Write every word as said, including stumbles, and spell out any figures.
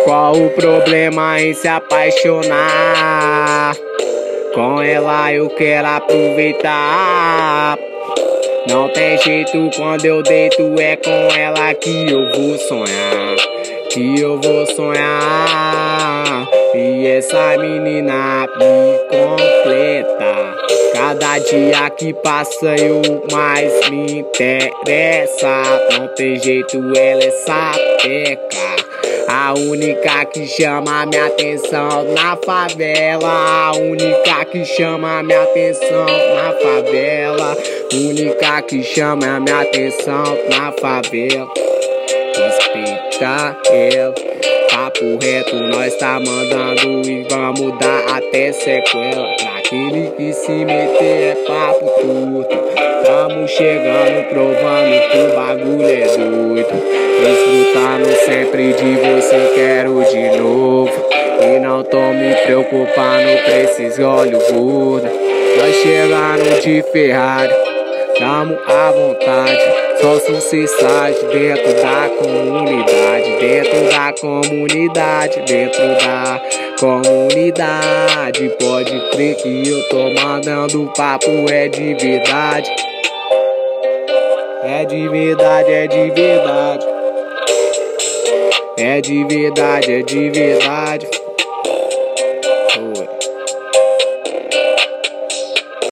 Qual o problema em se apaixonar? Com ela eu quero aproveitar. Não tem jeito, quando eu deito é com ela que eu vou sonhar. Que eu vou sonhar. E essa menina me completa. Cada dia que passa eu mais me interessa. Não tem jeito, ela é sapeca. A única que chama minha atenção na favela. A única que chama minha atenção na favela. Única que chama minha atenção na favela. Respeita ela. Papo reto, nós tá mandando e vamos dar até sequela. Pra aquele que se meter é papo curto. Tamo chegando, provando que o bagulho é doido. Desfrutando sempre de você, quero de novo. E não tô me preocupando com esses olhos gordos. Nós chegando de Ferrari, tamo à vontade. Só sucessagem dentro da comunidade. Dentro da comunidade, dentro da comunidade. Pode crer que eu tô mandando papo, é de verdade. É de verdade, é de verdade. É de verdade, é de verdade.